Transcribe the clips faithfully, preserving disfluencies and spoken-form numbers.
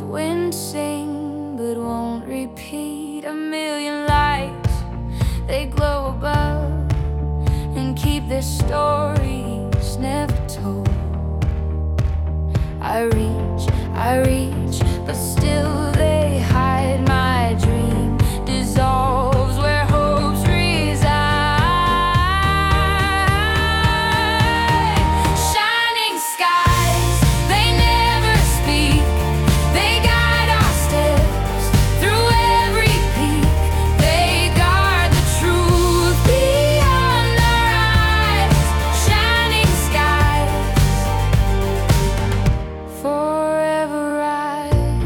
wind sing but won't repeat. A million lights, they glow above and keep their stories never told. I reach, I reach, but still they hide. My dream dissolves where hopes reside. Shining skies, they never speak. They guide our steps through every peak. They guard the truth beyond our eyes. Shining skies, forever rise.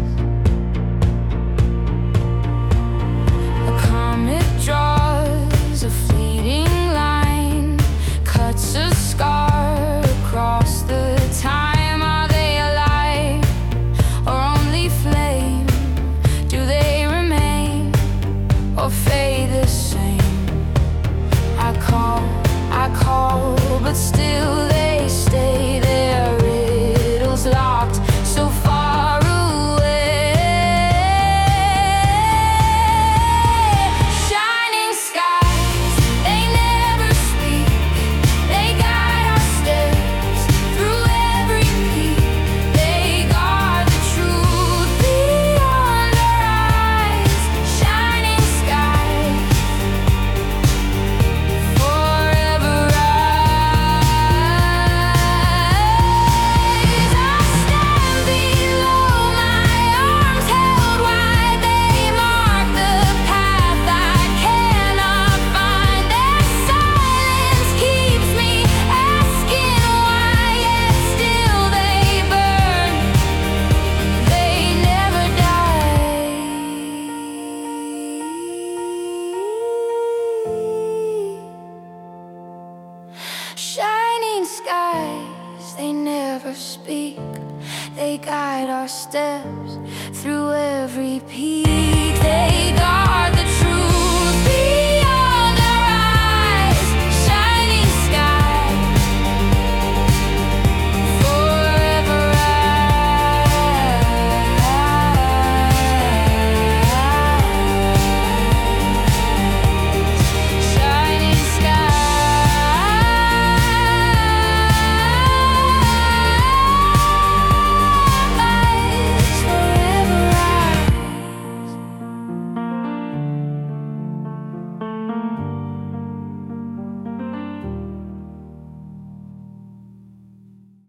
A comet draws a fleeting line, cuts a scar across the time. Are they alive or only flame? Do they remain or fade the same? I call, I call, but still they stay. Their riddles locked so far away. Shining skies, they never speak. They guide our steps through every peak. They guard the truth beyond our eyes. Shining skies, forever rise. I stand below, my arms held wide. They mark the path I cannot find. Their silence keeps me asking why, yet still they burn. They never die. Shining skies, they never speak. They guide our steps through every peak. They guard